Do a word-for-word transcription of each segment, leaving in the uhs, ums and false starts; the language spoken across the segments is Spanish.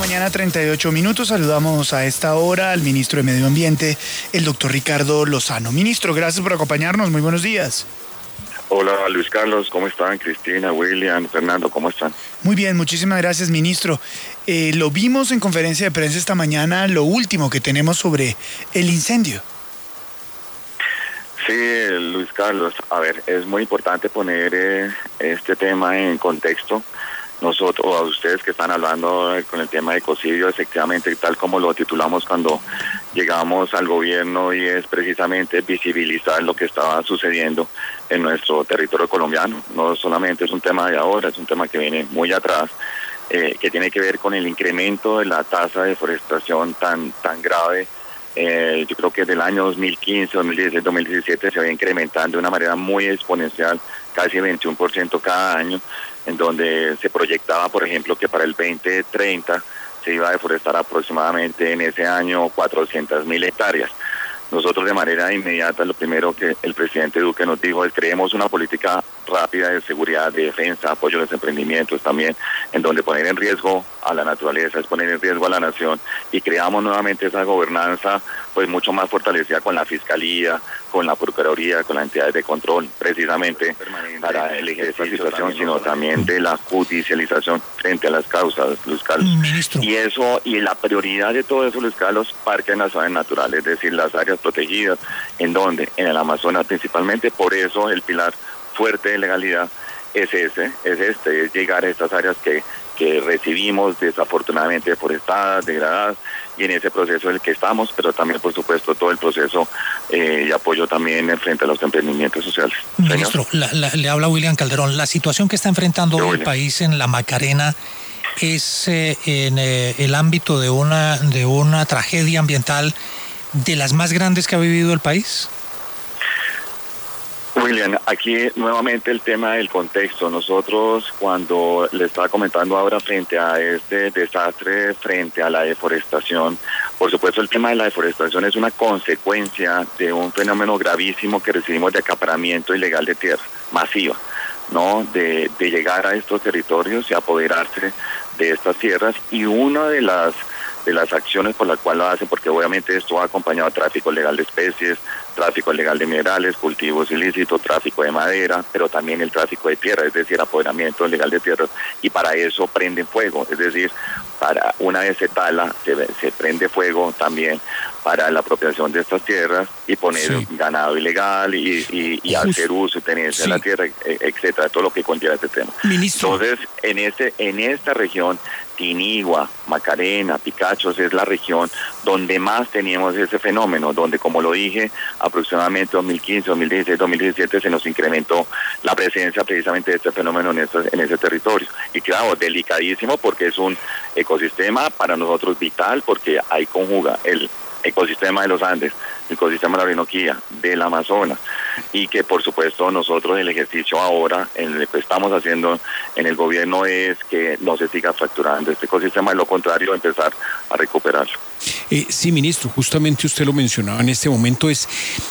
mañana, treinta y ocho minutos. Saludamos a esta hora al ministro de Medio Ambiente, el doctor Ricardo Lozano. Ministro, gracias por acompañarnos. Muy buenos días. Hola, Luis Carlos, ¿cómo están? Cristina, William, Fernando, ¿cómo están? Muy bien, muchísimas gracias, ministro. Eh, lo vimos en conferencia de prensa esta mañana, lo último que tenemos sobre el incendio. Sí, Luis Carlos, a ver, es muy importante poner eh, este tema en contexto. Nosotros, o a ustedes que están hablando con el tema de ecocidio, efectivamente, tal como lo titulamos cuando llegamos al gobierno, y es precisamente visibilizar lo que estaba sucediendo en nuestro territorio colombiano. No solamente es un tema de ahora, es un tema que viene muy atrás, eh, que tiene que ver con el incremento de la tasa de deforestación tan, tan grave. Eh, yo creo que desde el año dos mil quince, dos mil dieciséis, dos mil diecisiete se va incrementando de una manera muy exponencial, casi veintiuno por ciento cada año, en donde se proyectaba, por ejemplo, que para el veinte treinta se iba a deforestar aproximadamente en ese año cuatrocientas mil hectáreas. Nosotros de manera inmediata, lo primero que el presidente Duque nos dijo es: creemos una política rápida de seguridad, de defensa, apoyo a los emprendimientos también, en donde poner en riesgo a la naturaleza es poner en riesgo a la nación, y creamos nuevamente esa gobernanza pues mucho más fortalecida con la Fiscalía, con la Procuraduría, con las entidades de control, precisamente para el ejercicio de situación, sino también de la judicialización frente a las causas, Luis Carlos. Ministro. Y eso, y la prioridad de todo eso, Luis Carlos, parques nacionales naturales, es decir, las áreas protegidas, ¿en dónde? En el Amazonas principalmente. Por eso el pilar fuerte de legalidad es ese, es este, es llegar a estas áreas que, que recibimos desafortunadamente deforestadas, degradadas, y en ese proceso en el que estamos, pero también, por supuesto, todo el proceso eh, y apoyo también frente a los emprendimientos sociales. Ministro, la, la, le habla William Calderón. La situación que está enfrentando hoy el país en la Macarena es eh, en eh, el ámbito de una, de una tragedia ambiental de las más grandes que ha vivido el país. William, aquí nuevamente el tema del contexto. Nosotros, cuando le estaba comentando ahora frente a este desastre, frente a la deforestación, por supuesto el tema de la deforestación es una consecuencia de un fenómeno gravísimo que recibimos de acaparamiento ilegal de tierra, masiva, ¿no? De, de llegar a estos territorios y apoderarse de estas tierras, y una de las de las acciones por las cuales lo hacen, porque obviamente esto va acompañado de tráfico ilegal de especies, tráfico ilegal de minerales, cultivos ilícitos, tráfico de madera, pero también el tráfico de tierra, es decir, apoderamiento ilegal de tierras, y para eso prenden fuego, es decir, para una vez se tala, se, se prende fuego también para la apropiación de estas tierras y poner sí. ganado ilegal y, y, y hacer uso y tenencia sí. de la tierra, etcétera, todo lo que conlleva este tema. Ministro. Entonces, en este, en esta región, Tinigua, Macarena, Picachos, es la región donde más teníamos ese fenómeno, donde, como lo dije, aproximadamente dos mil quince, dos mil dieciséis, dos mil diecisiete se nos incrementó la presencia precisamente de este fenómeno en, estos, en ese territorio. Y claro, delicadísimo, porque es un ecosistema para nosotros vital, porque ahí conjuga el ecosistema de los Andes, el ecosistema de la Orinoquía, del Amazonas, y que por supuesto nosotros el ejercicio ahora, en lo que estamos haciendo en el gobierno, es que no se siga fracturando este ecosistema, y lo contrario, empezar a recuperarlo. Eh, sí, ministro, justamente usted lo mencionaba en este momento, es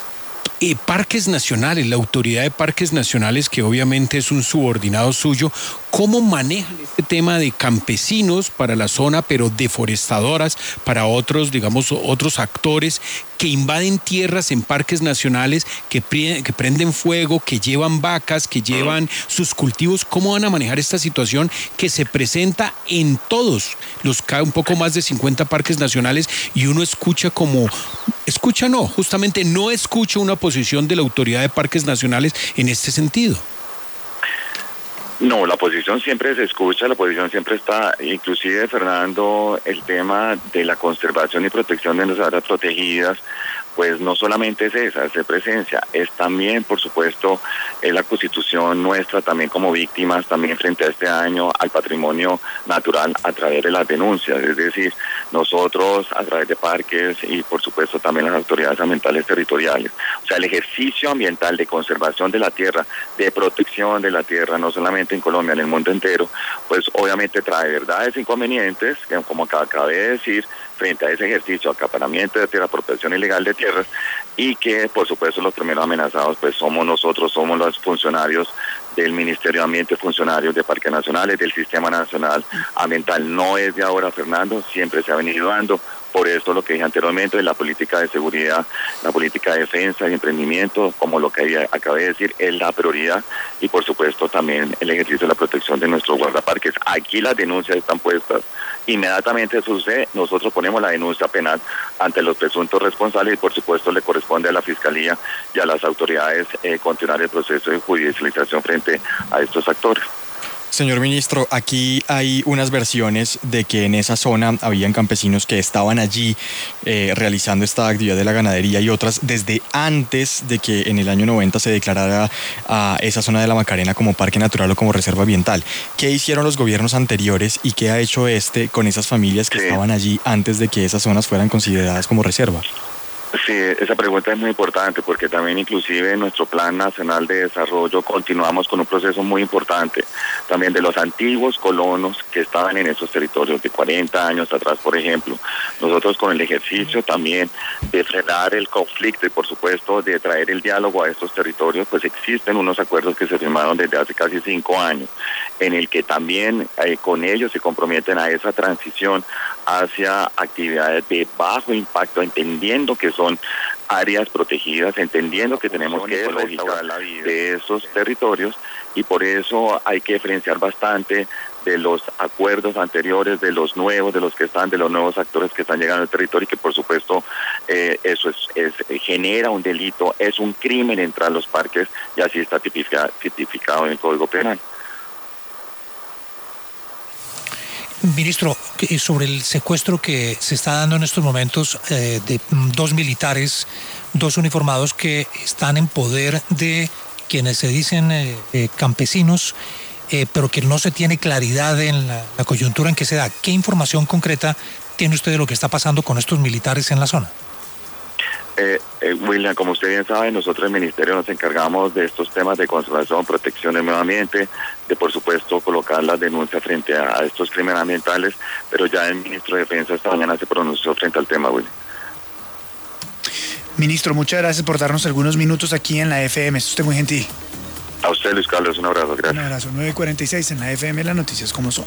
Eh, parques nacionales, la autoridad de parques nacionales, que obviamente es un subordinado suyo. ¿Cómo manejan este tema de campesinos para la zona, pero deforestadoras para otros, digamos, otros actores que invaden tierras en parques nacionales, que, pre- que prenden fuego, que llevan vacas, que llevan sus cultivos? ¿Cómo van a manejar esta situación que se presenta en todos los, un poco más de cincuenta parques nacionales, y uno escucha como, escucha no, justamente no escucha una posición de la autoridad de parques nacionales en este sentido? No, la posición siempre se escucha, la posición siempre está, inclusive, Fernando, el tema de la conservación y protección de las áreas protegidas, pues no solamente es esa, es de presencia, es también, por supuesto, es la constitución nuestra también como víctimas, también frente a este daño al patrimonio natural a través de las denuncias, es decir, nosotros a través de parques y por supuesto también las autoridades ambientales territoriales. O sea, el ejercicio ambiental de conservación de la tierra, de protección de la tierra, no solamente en Colombia, en el mundo entero, pues obviamente trae verdades e inconvenientes, que como acabé de decir, frente a ese ejercicio, acaparamiento de tierra, apropiación ilegal de tierras, y que por supuesto los primeros amenazados pues somos nosotros, somos los funcionarios del Ministerio de Ambiente, funcionarios de Parques Nacionales, del Sistema Nacional Ambiental. No es de ahora, Fernando, siempre se ha venido dando. Por eso lo que dije anteriormente, la política de seguridad, la política de defensa y emprendimiento, como lo que acabé de decir, es la prioridad, y por supuesto también el ejercicio de la protección de nuestros guardaparques. Aquí las denuncias están puestas. Inmediatamente eso sucede, nosotros ponemos la denuncia penal ante los presuntos responsables y por supuesto le corresponde a la Fiscalía y a las autoridades eh, continuar el proceso de judicialización frente a estos actores. Señor ministro, aquí hay unas versiones de que en esa zona habían campesinos que estaban allí eh, realizando esta actividad de la ganadería, y otras desde antes de que en el año noventa se declarara a esa zona de la Macarena como parque natural o como reserva ambiental. ¿Qué hicieron los gobiernos anteriores y qué ha hecho este con esas familias que sí. estaban allí antes de que esas zonas fueran consideradas como reserva? Sí, esa pregunta es muy importante porque también inclusive en nuestro Plan Nacional de Desarrollo continuamos con un proceso muy importante también de los antiguos colonos que estaban en esos territorios de cuarenta años atrás, por ejemplo. Nosotros con el ejercicio también de frenar el conflicto y por supuesto de traer el diálogo a estos territorios, pues existen unos acuerdos que se firmaron desde hace casi cinco años en el que también eh, con ellos se comprometen a esa transición hacia actividades de bajo impacto, entendiendo que son áreas protegidas, entendiendo que tenemos que restaurar la vida de esos territorios, y por eso hay que diferenciar bastante de los acuerdos anteriores, de los nuevos, de los que están, de los nuevos actores que están llegando al territorio, y que por supuesto eh, eso es, es genera un delito, es un crimen entrar a los parques, y así está tipificado, tipificado en el Código Penal. Ministro, sobre el secuestro que se está dando en estos momentos eh, de dos militares, dos uniformados que están en poder de quienes se dicen eh, eh, campesinos, eh, pero que no se tiene claridad en la, la coyuntura en que se da. ¿Qué información concreta tiene usted de lo que está pasando con estos militares en la zona? Eh, eh, William, como usted bien sabe, nosotros en el Ministerio nos encargamos de estos temas de conservación, protección del medio ambiente, de por supuesto colocar las denuncias frente a, a estos crímenes ambientales, pero ya el ministro de Defensa esta mañana se pronunció frente al tema, William. Ministro, muchas gracias por darnos algunos minutos aquí en la F M, es usted muy gentil. A usted, Luis Carlos, un abrazo, gracias. Un abrazo, nueve cuarenta y seis en la F M, las noticias como son.